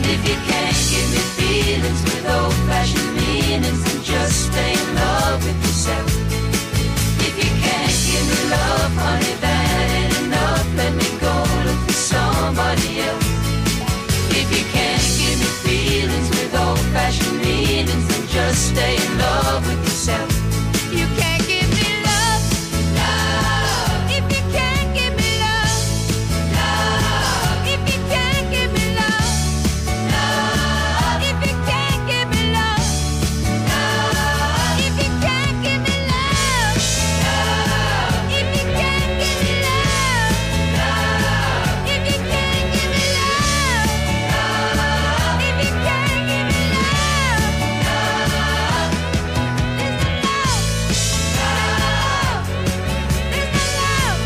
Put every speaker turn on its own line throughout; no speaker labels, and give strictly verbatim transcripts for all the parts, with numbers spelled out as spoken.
If you can't give me feelings with old-fashioned meanings, then just stay in love with yourself. If you can't give me love, honey, that ain't enough. Let me go look for somebody else. If you can't give me feelings with old-fashioned meanings, then just stay in love with yourself. You can't give me love, love. If you can't give me love, love. If you can't give me love, love. If you can't give me love, love. If you can't give me love, love. If you can't give me love, love. If you can't give me love, love. If you can't give me love, love. There's no love, love. There's no love,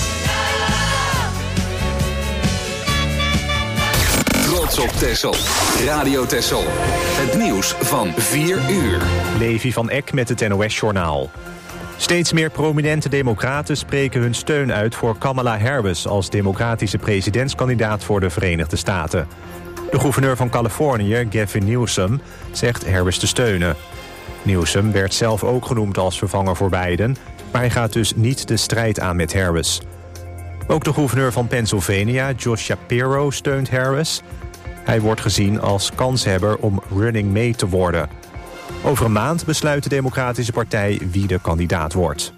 love.
Trots op Texel. Radio Texel. Het nieuws van vier uur.
Levi van Eck met het N O S-journaal. Steeds meer prominente democraten spreken hun steun uit voor Kamala Harris als democratische presidentskandidaat voor de Verenigde Staten. De gouverneur van Californië, Gavin Newsom, zegt Harris te steunen. Newsom werd zelf ook genoemd als vervanger voor Biden, maar hij gaat dus niet de strijd aan met Harris. Ook de gouverneur van Pennsylvania, Josh Shapiro, steunt Harris. Hij wordt gezien als kanshebber om running mate te worden. Over een maand besluit de Democratische Partij wie de kandidaat wordt.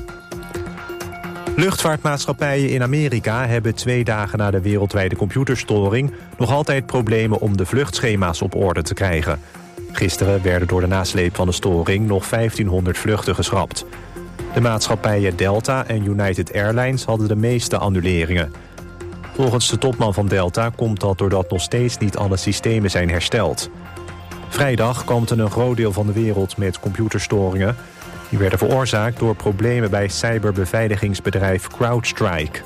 Luchtvaartmaatschappijen in Amerika hebben twee dagen na de wereldwijde computerstoring nog altijd problemen om de vluchtschema's op orde te krijgen. Gisteren werden door de nasleep van de storing nog vijftienhonderd vluchten geschrapt. De maatschappijen Delta en United Airlines hadden de meeste annuleringen. Volgens de topman van Delta komt dat doordat nog steeds niet alle systemen zijn hersteld. Vrijdag kampte een groot deel van de wereld met computerstoringen. Die werden veroorzaakt door problemen bij cyberbeveiligingsbedrijf CrowdStrike.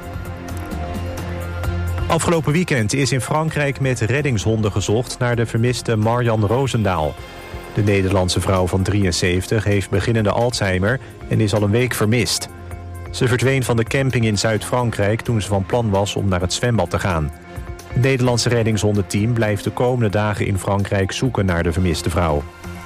Afgelopen weekend is in Frankrijk met reddingshonden gezocht naar de vermiste Marjan Roosendaal. De Nederlandse vrouw van drieënzeventig heeft beginnende Alzheimer en is al een week vermist. Ze verdween van de camping in Zuid-Frankrijk toen ze van plan was om naar het zwembad te gaan. Het Nederlandse reddingshondenteam blijft de komende dagen in Frankrijk zoeken naar de vermiste vrouw.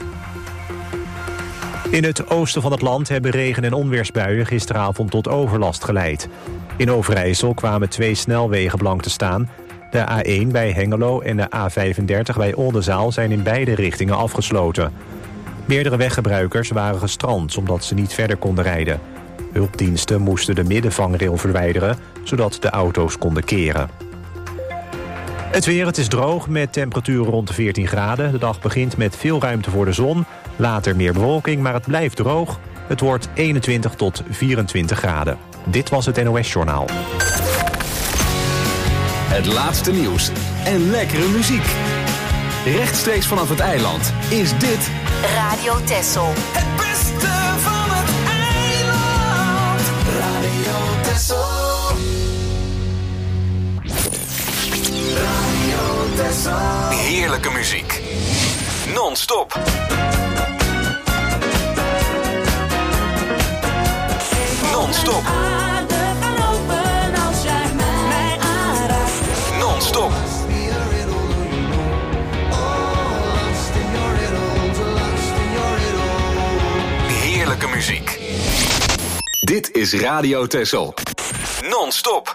In het oosten van het land hebben regen- en onweersbuien gisteravond tot overlast geleid. In Overijssel kwamen twee snelwegen blank te staan. De A één bij Hengelo en de A vijfendertig bij Oldenzaal zijn in beide richtingen afgesloten. Meerdere weggebruikers waren gestrand omdat ze niet verder konden rijden. Hulpdiensten moesten de middenvangrail verwijderen, zodat de auto's konden keren. Het weer, het is droog met temperaturen rond de veertien graden. De dag begint met veel ruimte voor de zon. Later meer bewolking, maar het blijft droog. Het wordt eenentwintig tot vierentwintig graden. Dit was het N O S-journaal.
Het laatste nieuws en lekkere muziek. Rechtstreeks vanaf het eiland is dit
Radio Texel.
Het beste van het eiland. Radio Texel. Radio Texel.
heerlijke muziek. Non-stop. Non-stop. Non-stop. Heerlijke muziek. Dit is Radio Texel. Non-stop.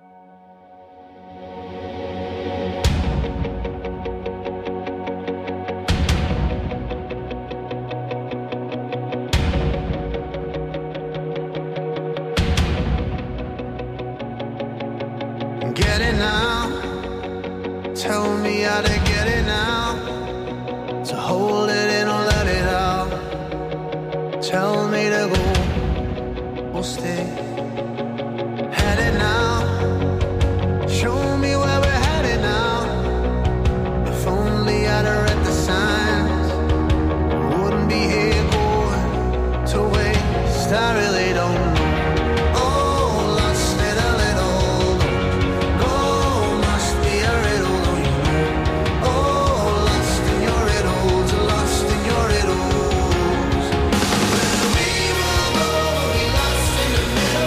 Get it now. Tell me how to get it now. To hold it in or let it out. Tell me to go or stay. Headed now. Show me where we're headed now. If only I'd have read the signs, wouldn't be here going to waste. I really don't know.
Lost in the middle.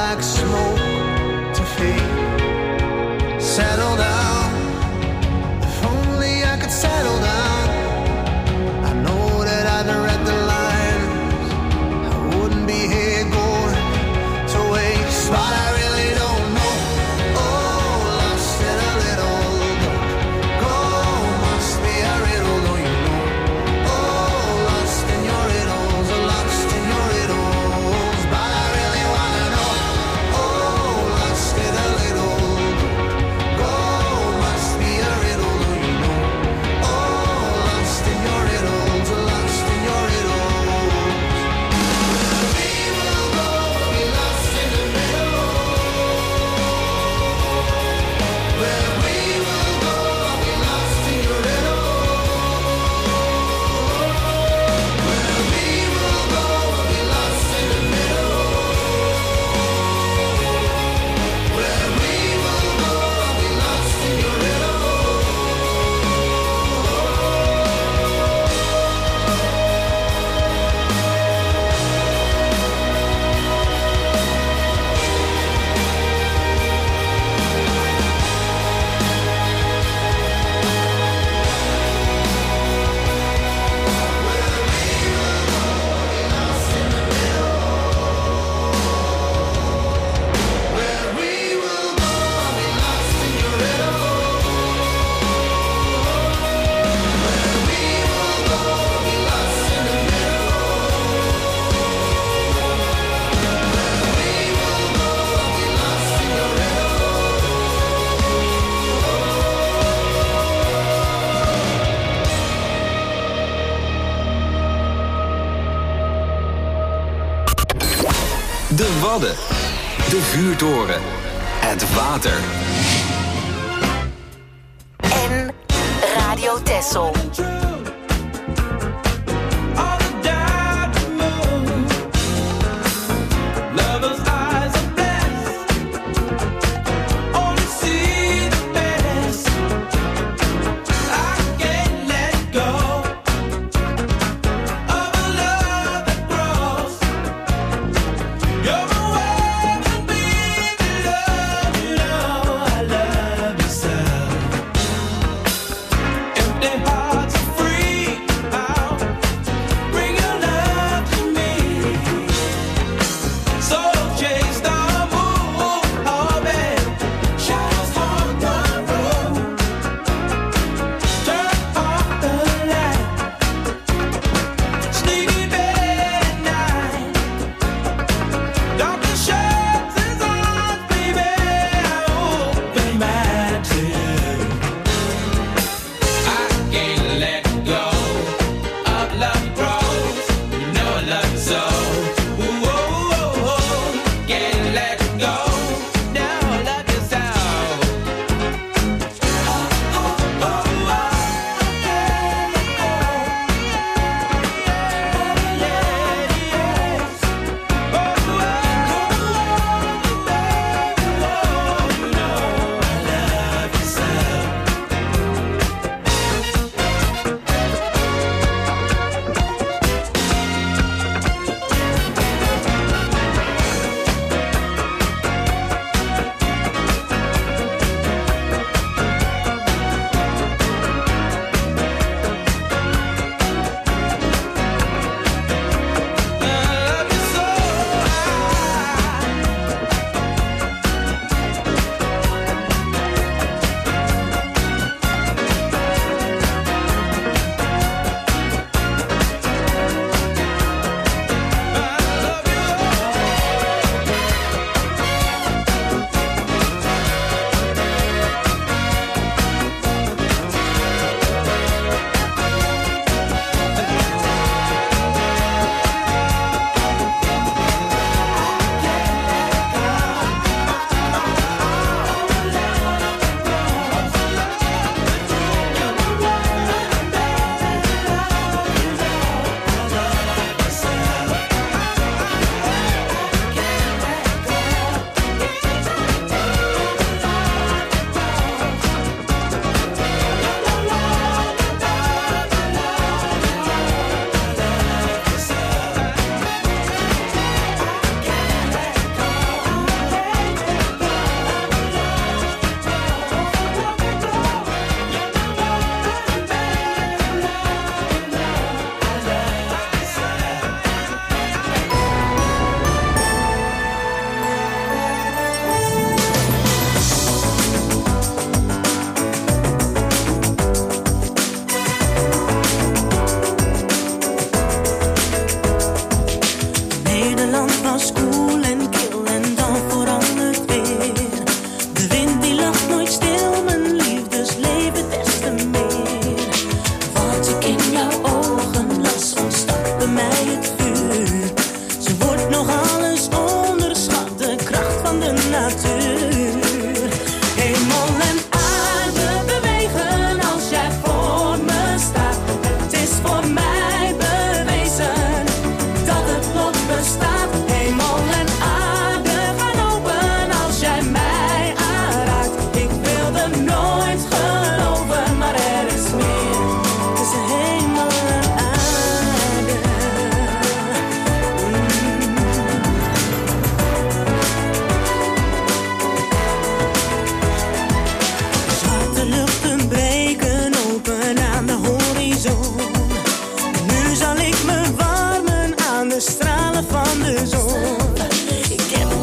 like smoke to fade. Settle down, if only I could settle down. I know that I'd read the lines, I wouldn't be here going to waste, but I really don't know. Oh, lost in a little book. Go, must be a riddle, don't you know? Oh, lost in your riddles, lost in your riddles, but I really wanna know. Oh, lost in a little book. Go, must be a riddle, don't you know? Oh, lost in your riddles, lost in your riddles. We will go, be lost in the middle. Where we will go, be lost in your riddle. Where we will go, be lost in the middle. Where we will go, be lost in your riddle. Where we will go, be lost in your riddle. Where we will go, be lost in the middle. Where we will go, be lost in your riddle.
De Wadden. De Vuurtoren. Het water.
En Radio Texel.
Empty hearts are free.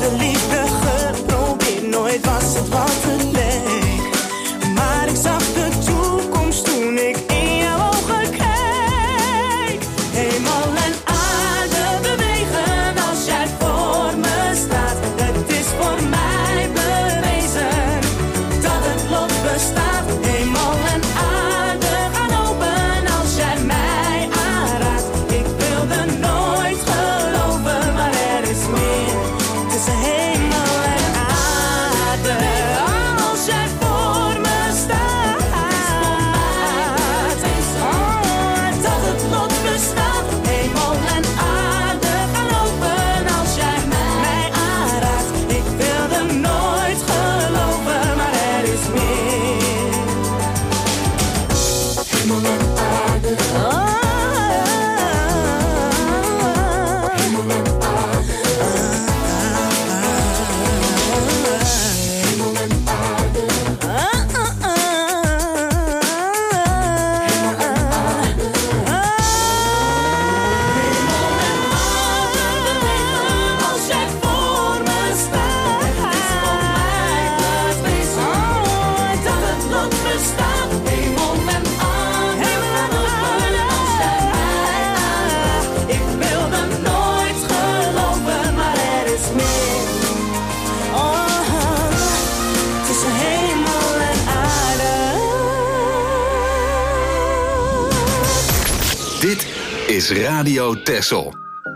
de liefde geprobeerd, nooit was het wat het leek. Maar ik zag de toekomst toen ik in jouw ogen keek. Hemel en aarde bewegen als jij voor me staat. Het is voor mij bewezen dat het lot bestaat. Hemel en aarde gaan open als jij mij aanraakt. Ik wilde nooit geloven, maar er is meer tussen hemel en aarde. Als jij voor me staat, oh, dat het lot bestaat. Hemel en aarde gaan open als jij mij aanraakt. Ik wilde nooit geloven, maar er is meer. Hemel en aarde. Oh. Hemel en aarde. Hemel en aarde. Als jij voor me staat, het is voor mij bewezen dat het lot bestaat. Hemel en aarde gaan open als jij mij aanraakt. Ik wilde nooit geloven, maar er is meer. Oh, tussen hemel en aarde.
Dit is Radio Texel.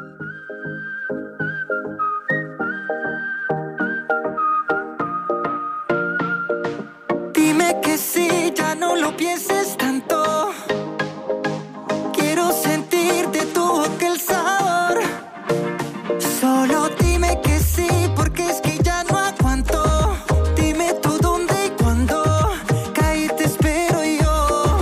Dime que sí, ya no lo pienses tanto. Quiero sentir de tu boca el sabor. Solo dime que sí, porque es que ya no aguanto. Dime tú dónde y cuándo. Caí te espero yo.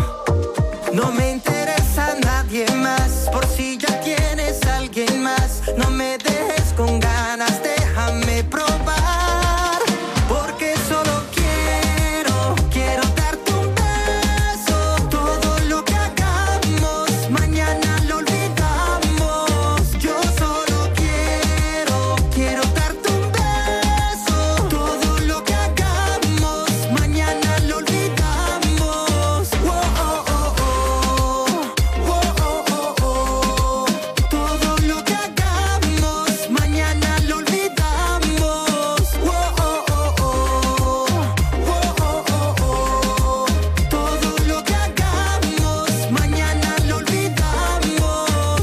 No me interesa nadie más, por si ya tienes alguien más. No me dejes con ganas, déjame probar. Porque solo quiero, quiero darte un beso. Todo lo que hagamos, mañana lo olvidamos. Yo solo quiero, quiero darte un beso. Todo lo que hagamos, mañana lo olvidamos. Oh, oh, oh, oh. Oh, oh, oh, oh. Todo lo que hagamos, mañana lo olvidamos. Oh, oh, oh, oh. Oh, oh, oh, oh. Todo lo que hagamos, mañana lo olvidamos.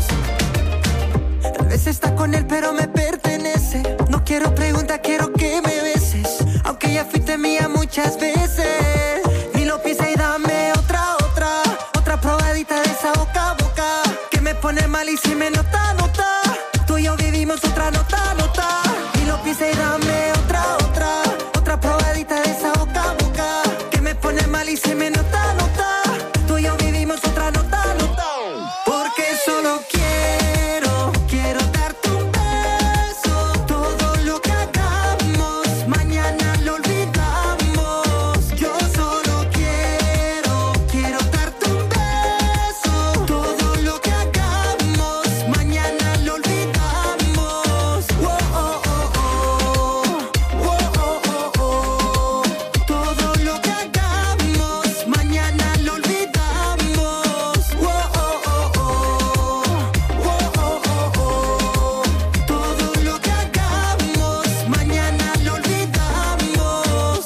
Tal vez está con él, pero me pertenece. No quiero preguntar, quiero que me beses. Aunque ya fuiste mía muchas veces. Ni lo pienses y dame otra, otra. Otra probadita de esa boca a boca. Que me pone mal y si me nota, nota. Tú y yo vivimos otra nota, nota. Ni lo pienses y dame otra, otra. Otra probadita de esa boca a boca. Que me pone mal y si me nota, nota. Tú y yo vivimos otra nota, nota. Porque solo quiero, quiero darte un beso. Todo lo que hagamos, mañana lo olvidamos. Yo solo quiero, quiero darte un beso. Todo lo que hagamos, mañana lo olvidamos. Oh, oh, oh, oh. Oh, oh, oh, oh. Todo lo que hagamos, mañana lo olvidamos. Oh, oh, oh, oh. Oh, oh, oh, oh. Todo lo que hagamos, mañana lo olvidamos.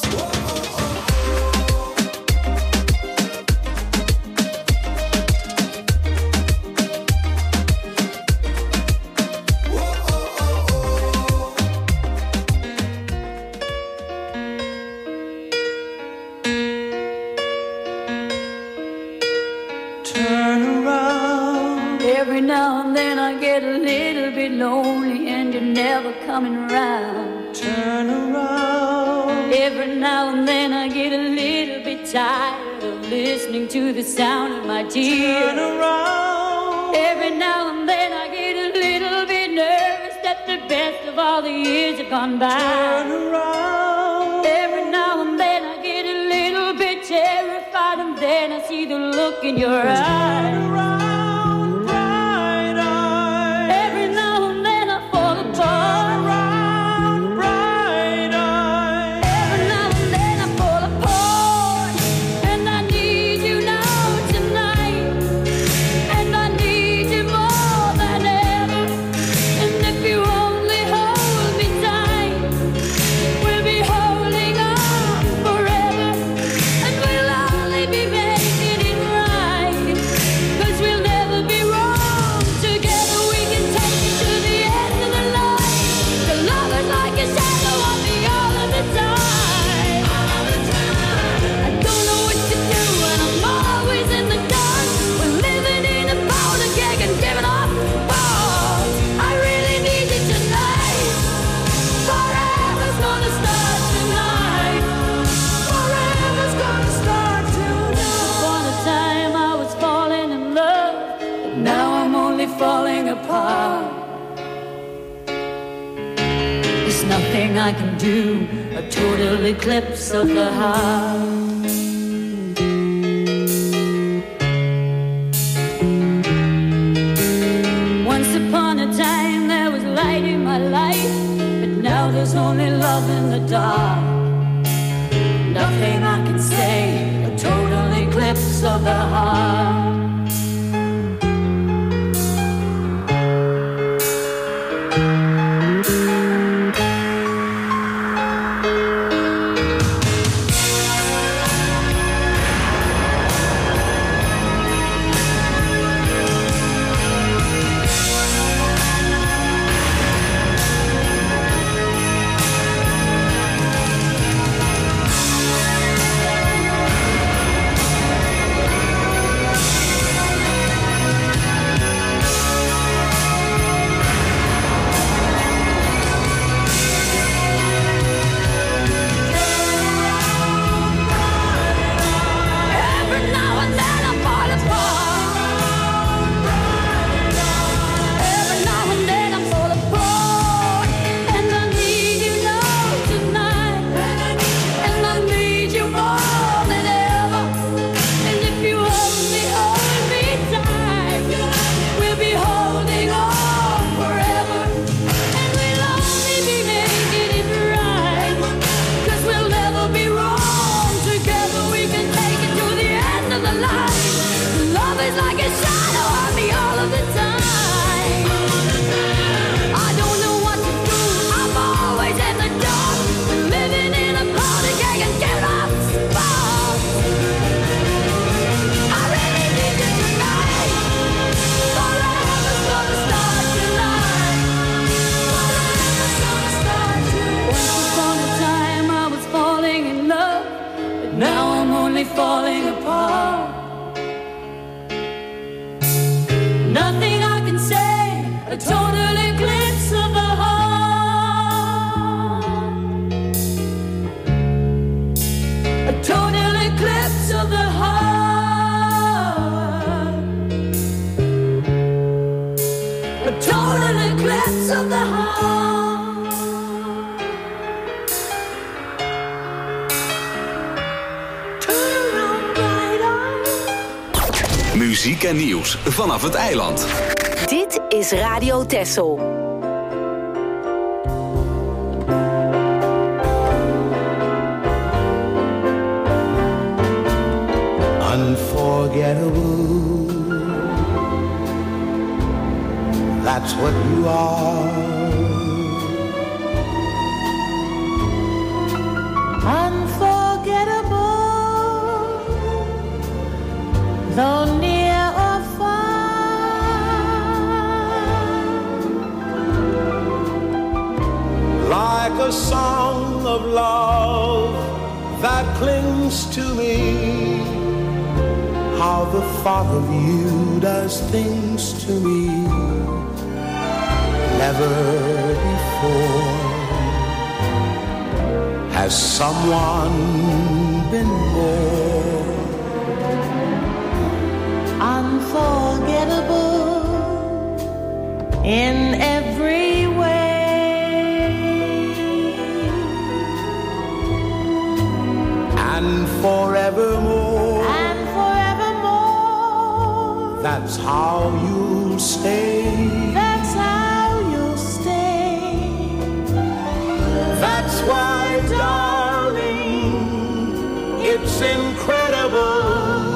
Turn around.
Every now and then I get a little bit lonely and you're never coming around.
Turn around.
Every now and then I get a little bit tired of listening to the sound of my tears.
Turn around.
Every now and then I get a little bit nervous that the best of all the years have gone by.
Turn around.
Every now and then I get a little bit terrified and then I see the look in your eyes.
Turn around, bright eyes.
Every now and then I fall apart.
Turn around, bright
nothing I can do, a total eclipse of the heart. Once upon a time there was light in my life, but now there's only love in the dark. Nothing I can say, a total eclipse of the heart.
Muziek en nieuws vanaf het eiland.
Dit is Radio Texel.
Unforgettable, that's what you are.
Unforgettable, though near or far.
Like a song of love that clings to me, how the thought of you does things to me. Never before has someone been more
unforgettable in every way,
and forevermore,
and forevermore.
That's how you'll stay.
That's how you'll stay.
That's why, darling, it's incredible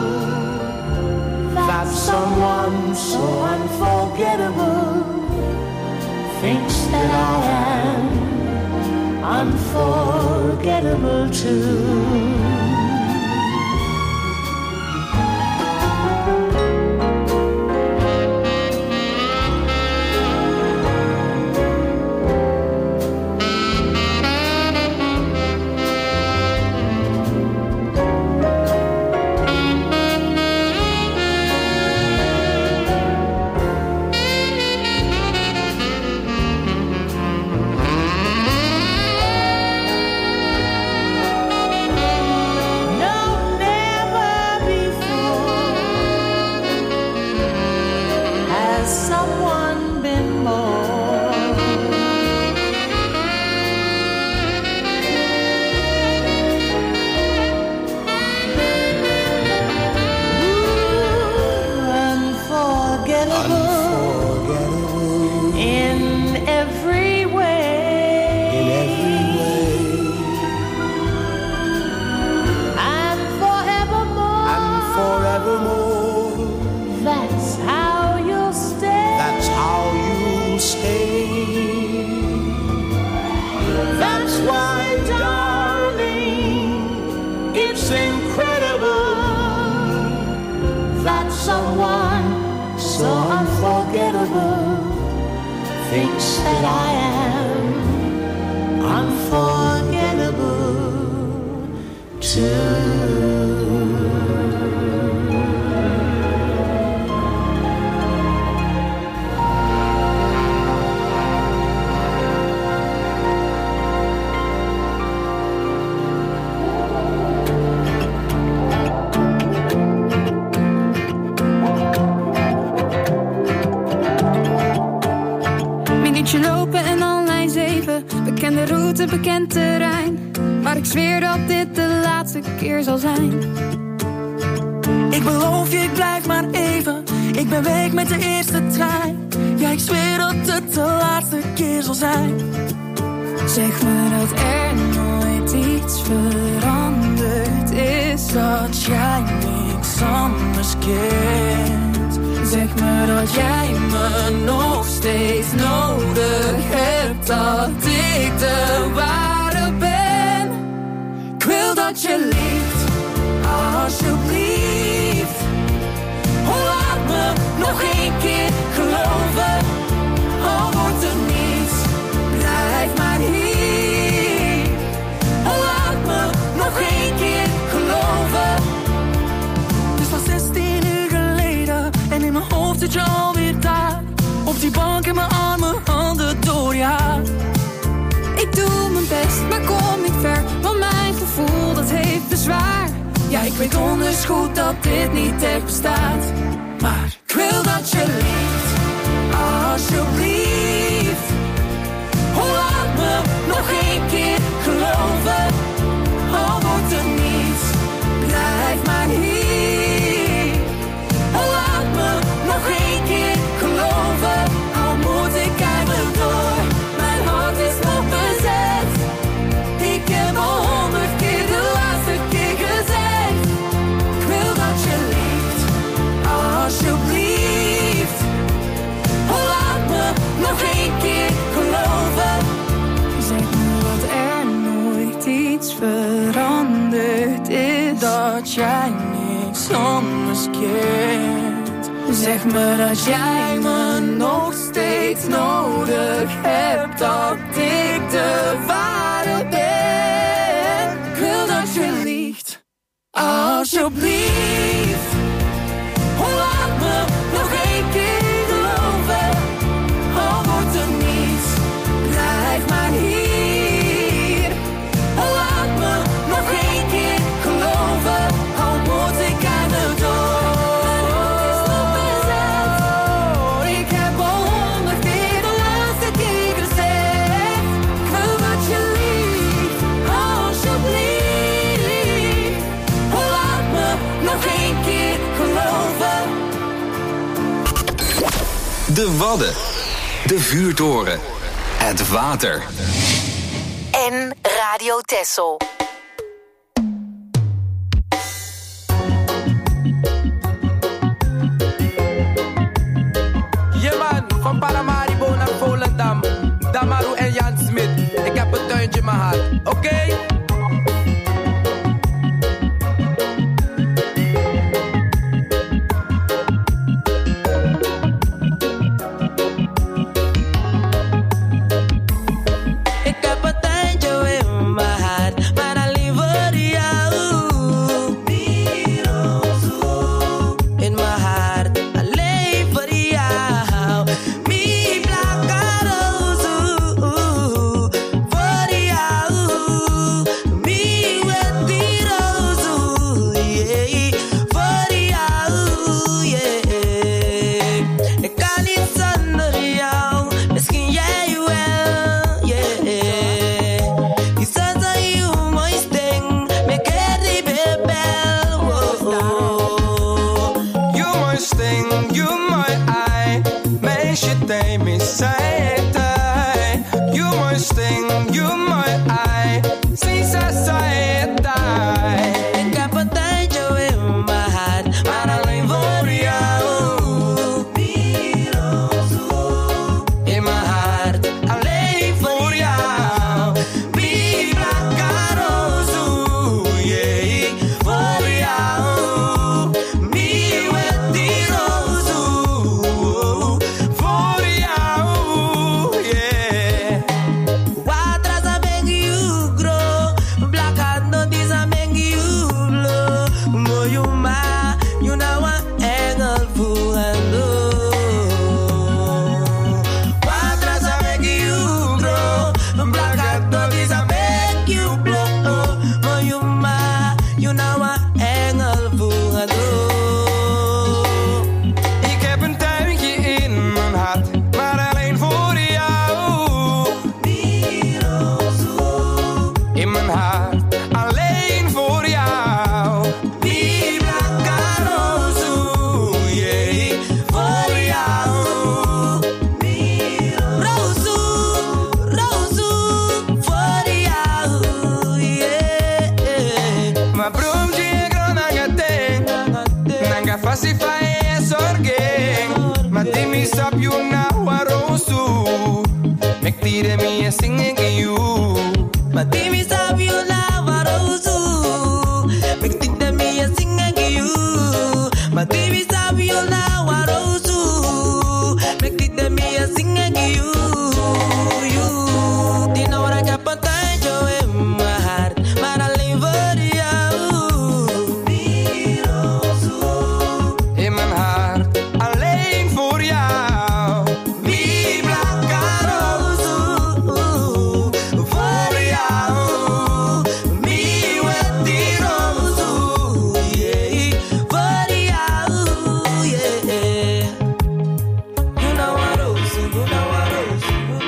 that someone so unforgettable
thinks that I am unforgettable too.
Minuutje lopen en al lijn zeven. Bekende route, bekend terrein. Maar ik zweer dat dit de laatste keer zal zijn.
Ik beloof je, ik blijf maar even. Ik ben weg met de eerste trein. Ja, ik zweer dat het de laatste keer zal zijn.
Zeg me dat er nooit iets veranderd is.
Dat jij niks anders kent.
Zeg me dat jij me nog steeds nodig hebt. Dat ik de ware ben.
Ik wil dat je liegt, alsjeblieft. Oh, laat me nog één keer geloven. Al wordt er niets, blijf maar hier. Oh, laat me nog één keer geloven. Het was zestien uur geleden en in mijn hoofd zit je alweer daar. Op die bank in mijn armen, handen door je haar.
Ik doe mijn best, maar kom niet ver. Want mijn gevoel, dat heeft bezwaar.
Ja, ik weet donders goed dat dit niet echt bestaat. Maar ik wil dat je liegt, alsjeblieft. Oh, laat me nog één keer geloven. Al wordt er niets, blijf maar hier. Oh, laat me nog één keer geloven. Al moet ik keihard door, mijn hart is nog bezet. Ik heb al honderd keer de laatste keer gezegd. Ik wil dat je liegt, alsjeblieft. Oh, laat me nog één keer geloven.
Zeg me dat er nooit iets veranderd is.
Dat jij niks anders kent. Zeg me dat jij me nog steeds nodig hebt. Dat ik de ware ben. Ik wil dat je liegt, alsjeblieft. Oh, laat me nog één keer geloven. Al wordt er niets, blijf maar hier. Oh, laat me nog één keer geloven. Al moet ik aan de door. Ik heb al honderd keer de laatste keer gezegd. Ik wil dat je liegt, alsjeblieft. Oh, laat me nog één keer geloven.
De Wadden. De Vuurtoren. Het water.
En Radio Texel.
Je man, van Paramaribo naar Volendam. Damaru en Jan Smit. Ik heb een tuintje in mijn hart, oké? Okay? in mijn hart, alleen voor jou. Die blanca roze, yeah, voor jou. Roze, roze, voor jou, yeah. Ma brumji grananga te, nanga facify sorgeng. Ma dimmi sapiu na warosu, mek tire mi singing you. Ma dimmi sapiu na warosu, mek tire mi singing you. Ma dimmi sapiu na warosu, mek tire mi singing you. You, di know I got potato in my heart, maar alleen voor jou. Die roze in mijn hart, alleen voor jou. Die blanca roze voor jou. Mi wet die roze, yeah, voor jou, yeah. You know what roze, you know what roze, you know what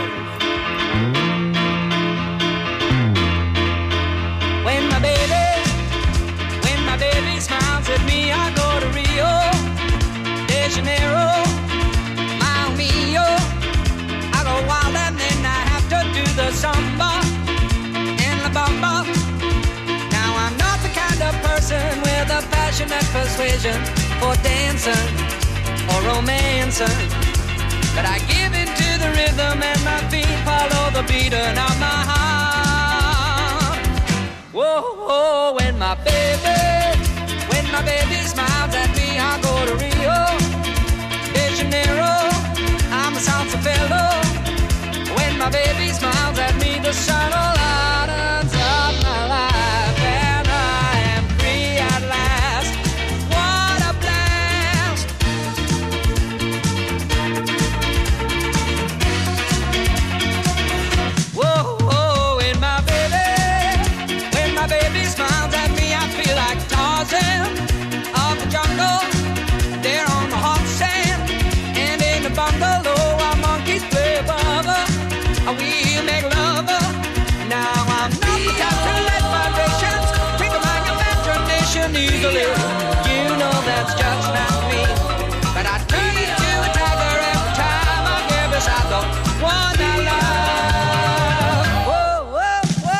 When my baby, when my baby smiles at me, I go to Rio de Janeiro, Mile Mio. I go wild and then I have to do the samba and la bamba. Now I'm not the kind of person with a passionate persuasion for dancing or romancing, but I give in to the rhythm and my feet follow the beating of my heart. Whoa, whoa, when my baby, when my baby smiles at me, I go to Rio de Janeiro, I'm a salsa fellow. When my baby smiles at me, the sun lightens up my life, and I am free at last. What a blast! Whoa, whoa, when my baby, when my baby smiles at me, I feel like Tarzan of the jungle. There on the hot sand, and in the bungalow, our monkeys play bugger. We make love. Now I'm not the type to let vibrations tickle my imagination easily. You know that's just not me. But I turn into a tiger every time I get beside the one I love. Whoa, whoa, whoa.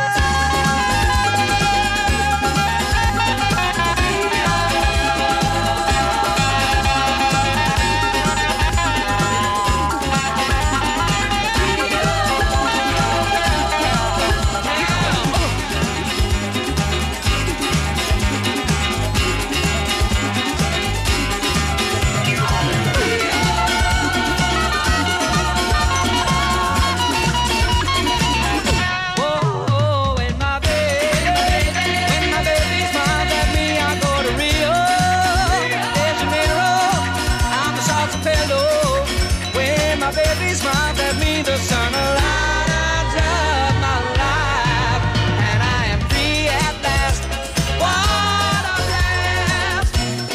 Whoa, when my baby, when my baby smiles at me, I go to Rio de Janeiro, I'm a salsa fellow. When my baby smiles at me, the sun lights up my life, and I am free at last. What a blast!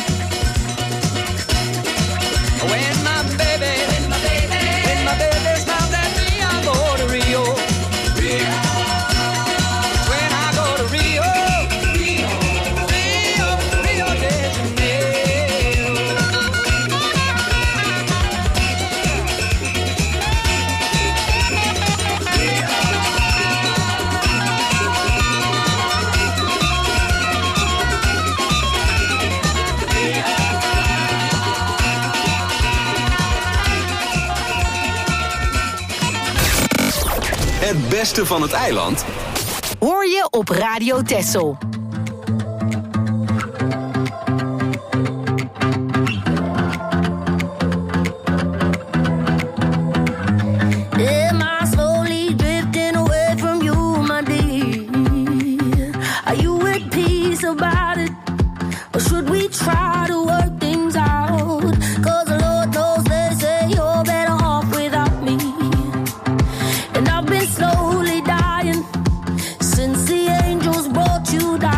When my baby, when my baby, when my baby smiles at me, I go to Rio. When I go to Rio, Rio, Rio, Rio de Janeiro.
Het beste van het eiland
hoor je op Radio Texel.
Am I slowly drifting away from you, my dear? Are you at peace about it? Or should we try to work things out? Cause the Lord knows they say you're better off without me. And I've been slowly dying since the angels brought you down.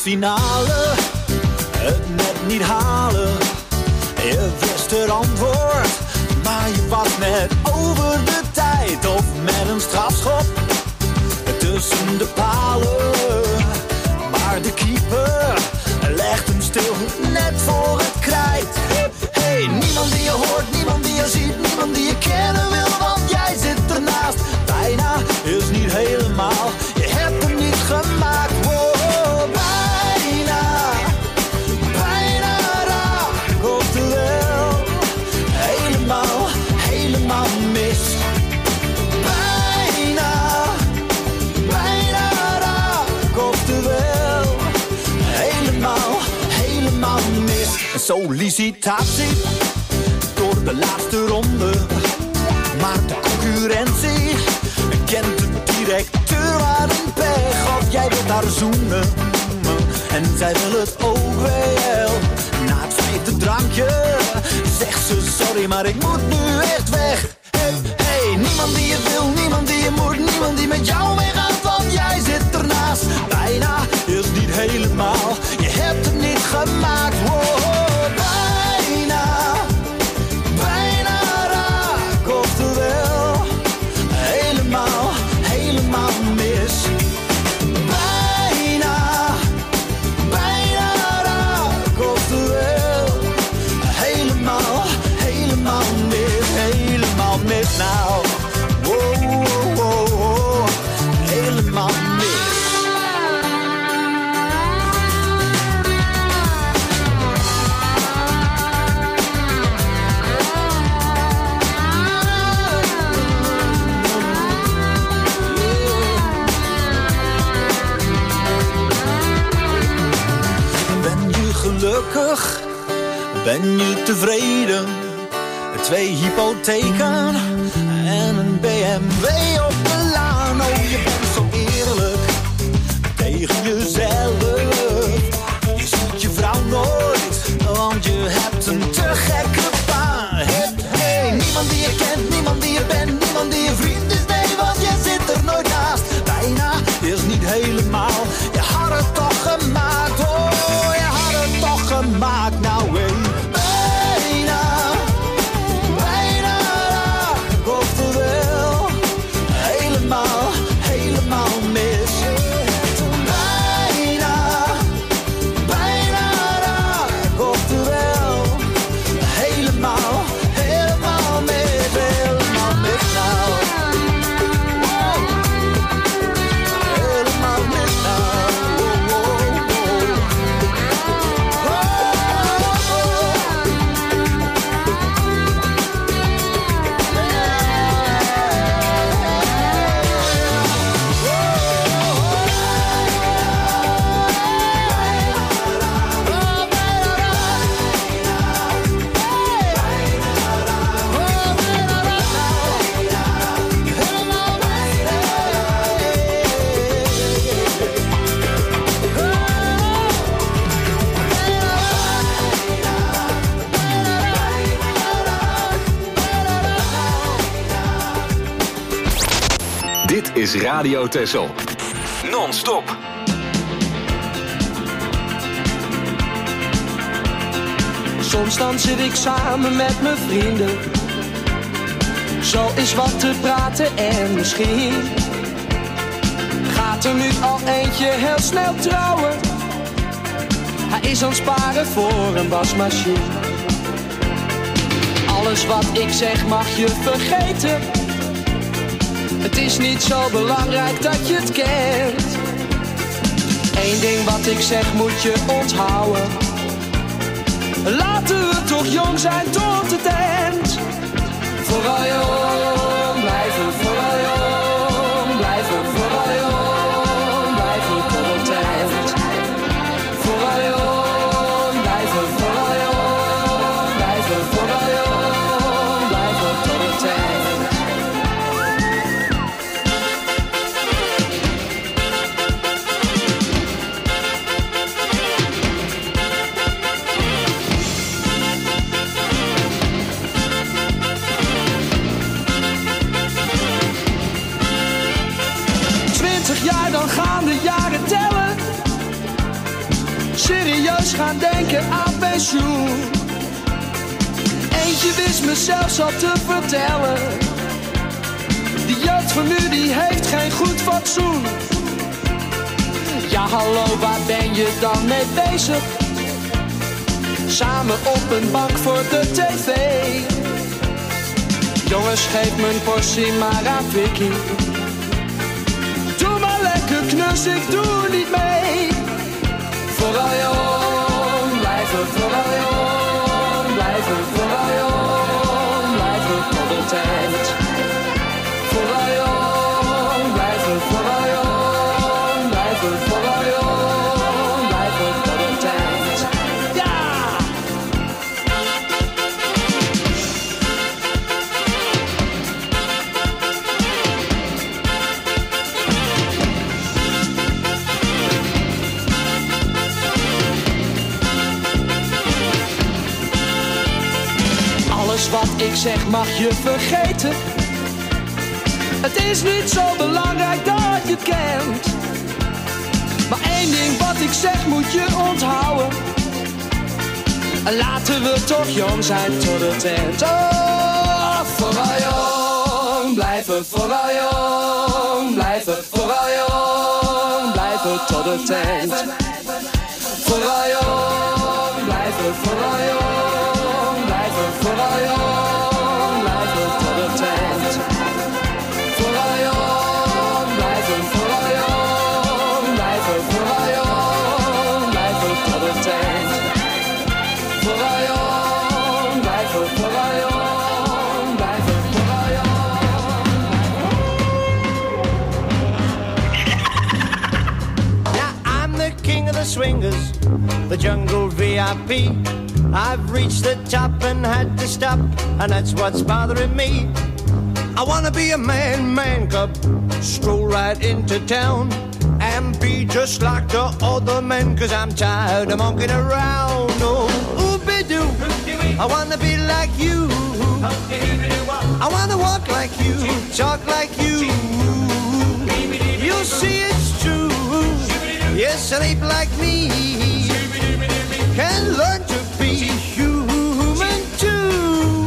finale het net niet halen. Je wist het antwoord, maar je was net over de tijd. Of met een strafschop tussen de palen. Maar de keeper legt hem stil net voor het krijt. Hey, niemand die je hoort, niemand die je ziet, niemand die je kennen wil, want jij zit ernaast. Bijna is niet helemaal, je hebt hem niet gemaakt. Wow, bijna, bijna raak, oftewel helemaal, helemaal mis. Bijna, bijna raak, oftewel helemaal, helemaal mis. Een sollicitatie door de laatste ronde, maar de concurrentie kent de directeur aan een pech. Of jij wilt haar zoenen en zij wil het ook wel. Na het vijfde drankje zegt ze sorry, maar ik moet nu echt weg. Hey, hey, niemand die je wil, niemand die je moet, niemand die met jou meegaat, want jij zit ernaast. Bijna is niet helemaal, je hebt het niet gemaakt. Wow, bijna, bijna raak, oftewel helemaal, helemaal mis. Bijna, bijna raak, oftewel helemaal, helemaal mis. Helemaal mis nou. Wow, wow, wow, wow. Helemaal mis. Gelukkig, ben je tevreden? Twee hypotheken en een B M W op de laan. Oh, je bent zo eerlijk tegen jezelf. Je ziet je vrouw nooit, want je hebt een te gekke baan. Hey, hey, niemand die je kent, niemand die je bent, niemand die je vriend is. Nee, want je zit er nooit naast. Bijna is niet helemaal, je had het toch gemaakt. Oh, toch gemaakt, nou hé. Bijna, bijna raak, oftewel helemaal, helemaal mis. Bijna, bijna raak, oftewel helemaal, helemaal mis. Helemaal mis nou. Wow. Helemaal mis nou.
Dit is Radio Texel. Non-stop.
Soms dan zit ik samen met mijn vrienden, zo is wat te praten en misschien gaat er nu al eentje heel snel trouwen. Hij is aan het sparen voor een wasmachine. Alles wat ik zeg mag je vergeten. Het is niet zo belangrijk dat je het kent. Eén ding wat ik zeg moet je onthouden. Laten we toch jong zijn tot het eind. Vooral jong blijven, vooral jong blijven, vooral jong blijven tot het eind. Vooral jong blijven, vooral jong blijven, vooral jong blijven tot het eind. eens gaan denken aan pensioen. Eentje wist me zelfs al te vertellen, die jeugd van nu die heeft geen goed fatsoen. Ja hallo, waar ben je dan mee bezig? Samen op een bank voor de tv. Jongens, geef mijn portie maar aan Vicky. Doe maar lekker knus, ik doe niet mee. Vooral jong, blijven vooral jong, blijven vooral jong, blijven tot de tijd. Vooral jong, blijven vooral jong, blijven vooral jong, blijven tot de tijd. Ja! Alles wat ik zeg mag je vergeten. Het is niet zo belangrijk dat je het kent. Maar één ding wat ik zeg moet je onthouden. Laten we toch jong zijn tot de tent. Oh, vooral jong, blijven vooral jong, blijven vooral jong, blijven tot de tent. Vooral jong, blijven vooral jong, blijven vooral jong, blijven tot de tent. Vooral jong, blijven vooral jong, blijven vooral jong, blijven tot de tent. Vooral jong, blijven vooral jong, blijven vooral jong. Yeah, I'm the king of the swingers, the jungle V I P. I've reached the top and had to stop, and that's what's bothering me. I wanna be a man, man cub, stroll right into town and be just like the other men, cause I'm tired of monkeying around. Oh, ooby-doo, I wanna be like you. I wanna walk like you, talk like you. You'll see it's true. Yes, an ape like me can learn to be human too.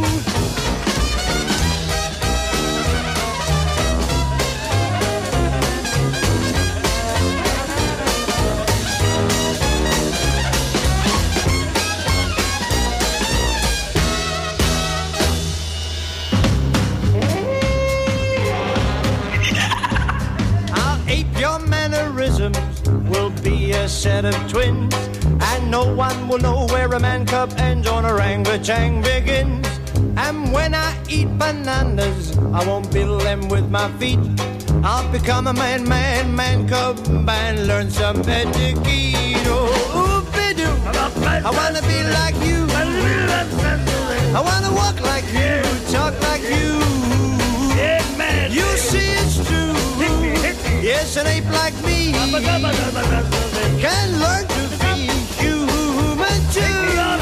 I'll ape your mannerisms, we'll be a set of twins, and no one will know where a man cub ends or an orangutan begins. And when I eat bananas, I won't build them with my feet. I'll become a man, man, man cub and learn some etiquette. Oh, ooby-doo, I wanna be like you. I wanna walk like you, talk like you. You see it's true. Yes, an ape like me can learn to be human too.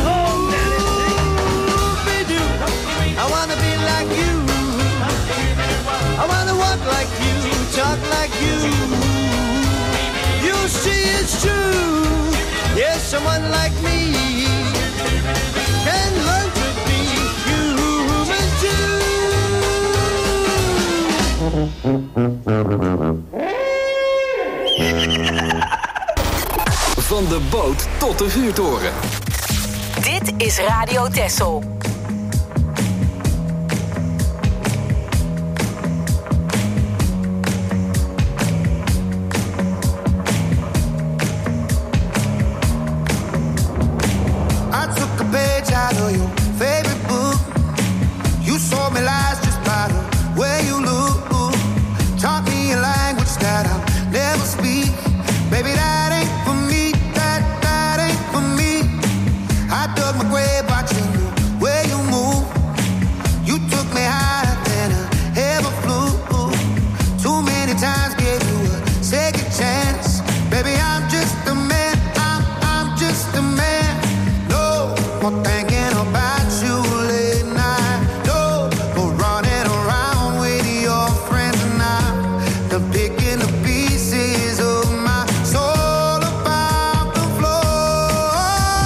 Ooby-doo, I wanna be like you. I wanna walk like you, talk like you. You see it's true. Yes, someone like me can learn to be human too.
Van de boot tot de vuurtoren.
Dit is Radio Texel.
I took a page out of your favorite book. You saw me lies just by the way you look. Taught me a language that I'll never speak. Baby, that ain't for me, that, that ain't for me. I dug my grave watching the way you move. You took me higher than I ever flew. Too many times gave you a second chance. Baby, I'm just a man, I'm, I'm just a man. No more thinking about you late night. No more running around with your friends and I'm done picking the pieces of my soul about the floor.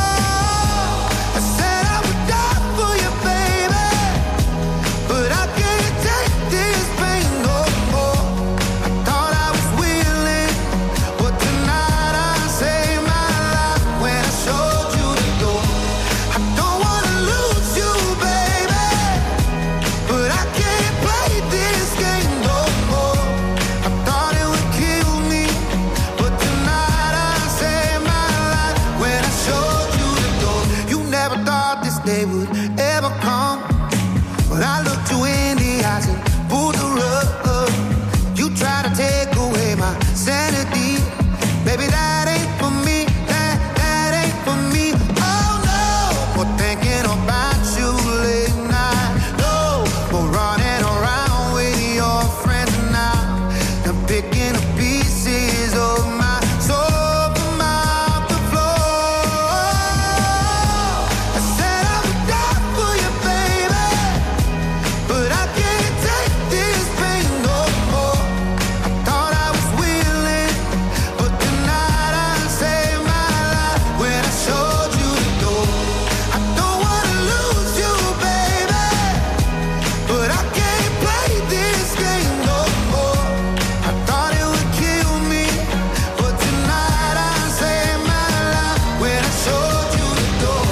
they would ever come. But I looked you in the eyes and pulled the rug. You try to take away my sanity. Baby, that ain't for me. That, that ain't for me. Oh no, for thinking about you late night. No, for running around with your friends now. And picking up pieces of my soul from out the floor. I said I would die for you, baby, but I can't take this pain no more. I thought I was willing, but tonight I saved my life when I showed you the door. I don't wanna lose you, baby, but I can't play this game no more. I thought it would kill me, but tonight I saved my life when I showed you the door.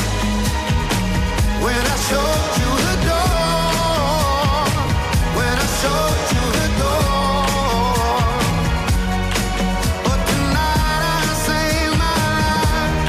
When I showed you the door. When I showed you the door. But tonight I saved my life.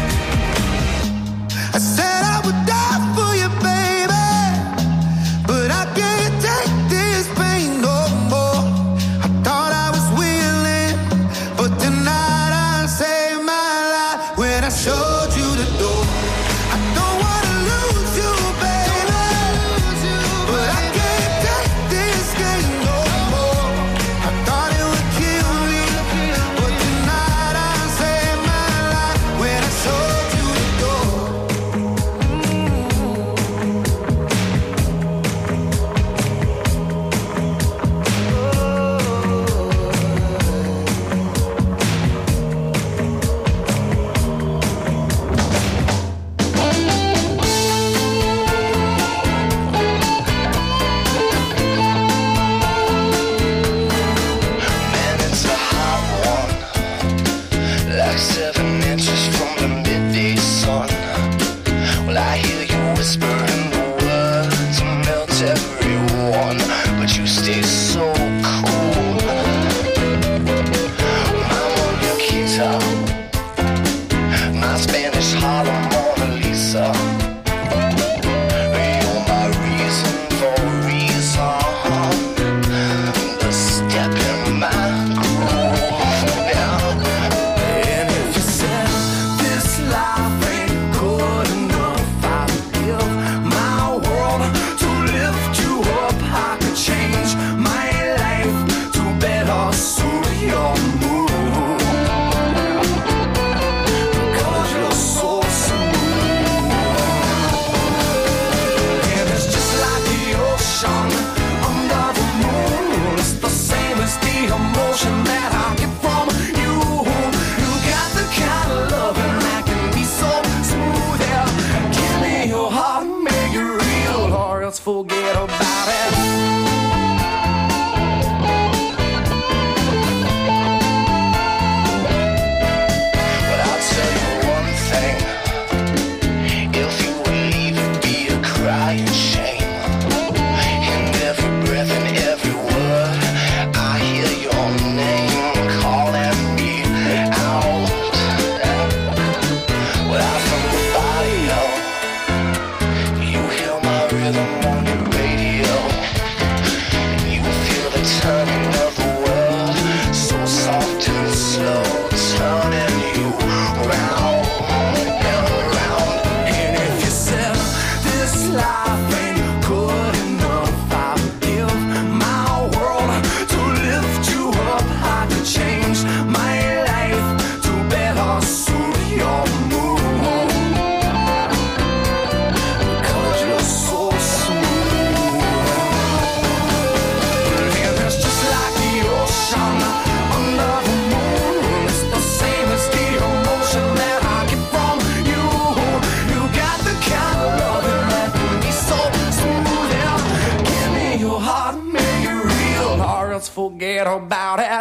I said I would die for you, baby, but I can't take this pain no more. I thought I was willing, but tonight I saved my life when I showed you the door. I don't wanna lose you, baby, but I can't take this game no more. I thought it would kill me, but tonight I saved my life when I showed you the door.
Man, it's a hot one, like seven inches from the midday sun. Well, I hear you whispering the words to melt everyone, but you stay so cool. My Mona Lisa, my Spanish Harlem Mona Lisa. You're my reason for reason, the step in my groove now.
And if you said this life ain't good enough, I would give my world to lift you up. I could change my life to better suit your mood, because you're so smooth. And it's just like the ocean under the moon. It's the same as the emotion that I get from you. You got the kind of loving that can be so smooth. Yeah, give me your heart, make it real, or else forget about it.
But I'll tell you one thing, if you would leave, it'd be a crying shame. In every breath and every word, I hear your name calling me out. Well, I'm from the barrio, you hear my rhythm on your radio. You feel the turning of the world, so soft and slow, turning you round and round.
And if you said this life ain't good enough, I would give my world to lift you up. I could change my life to better suit your mood, because you're so smooth. And it's just like the ocean under the moon. It's the same as the emotion that I get from you. You got the kind of loving that can be so smooth. Yeah, give me your heart, make it real, or else forget about it.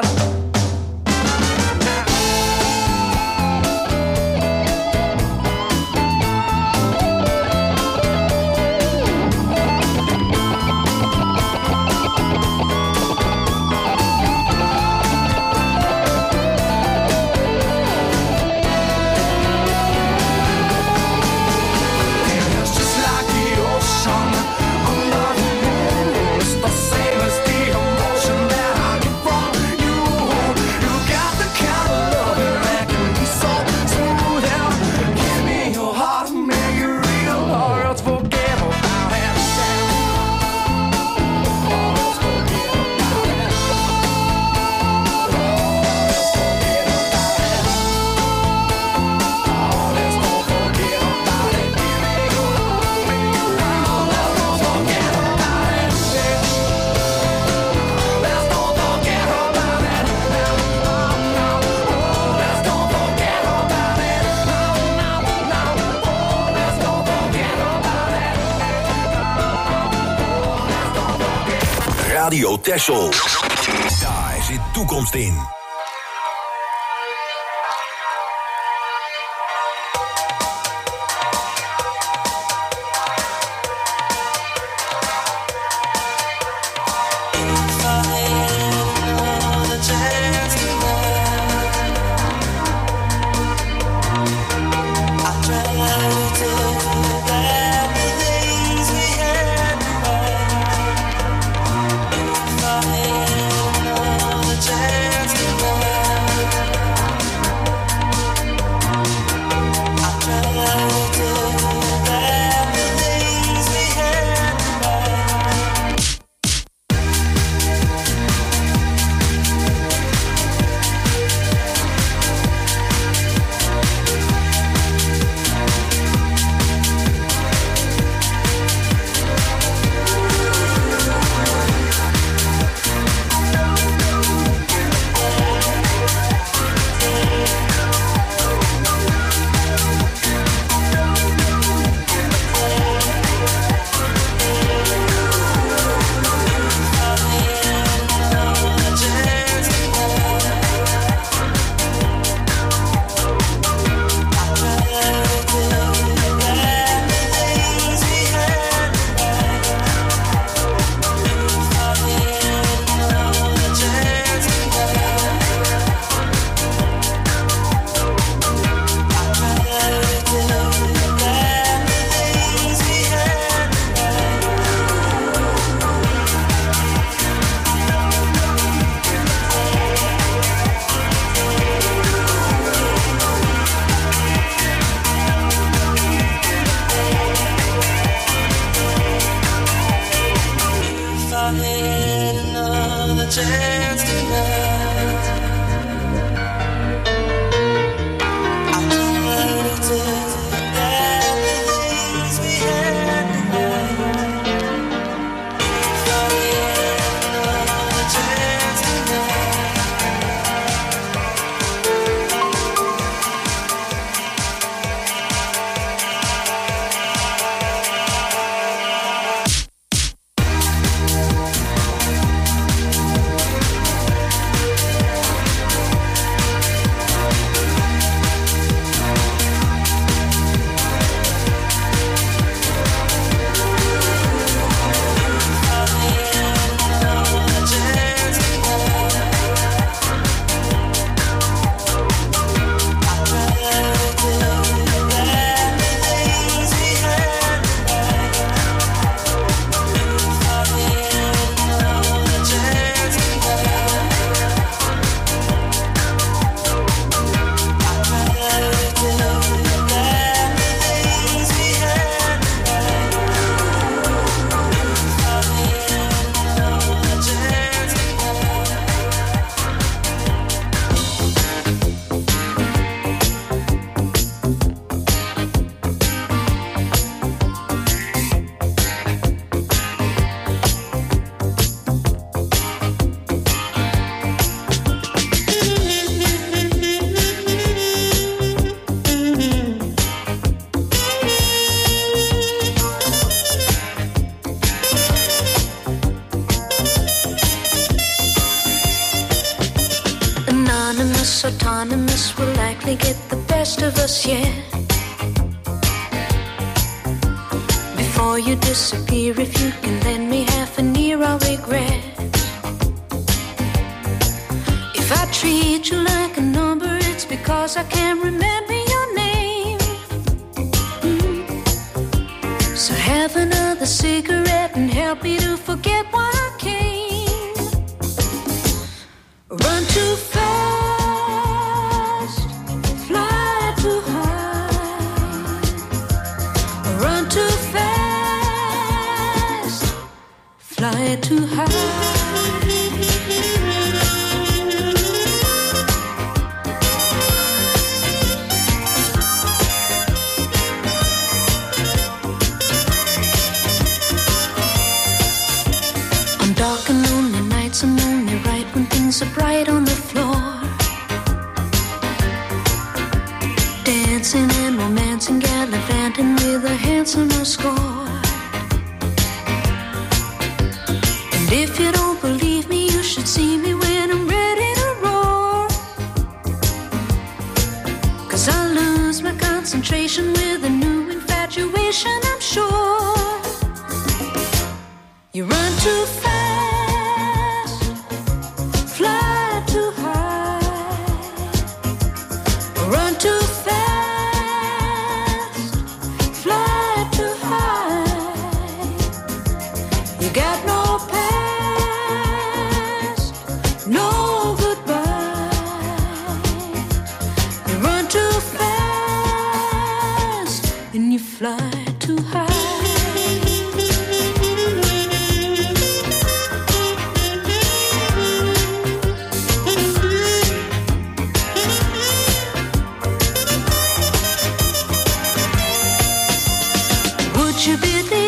Radio Texel. Daar zit toekomst in.
Autonomous will likely get the best of us yet. Before you disappear, if you can lend me half an ear, I'll regret. If I treat you like a number, it's because I can't remember your name. Mm. So have another cigarette and help me to forget why I came. Run too fast. Fly too high. On dark and lonely nights, I'm only right when things are bright on the floor. Dancing and romancing, gallivanting with a handsomer score. If you don't
concentration with a new infatuation, I'm sure. You run too fast, fly too high. Run too fast, fly too high. You got no past, no goodbye. You run too fast and you fly too high. Would you believe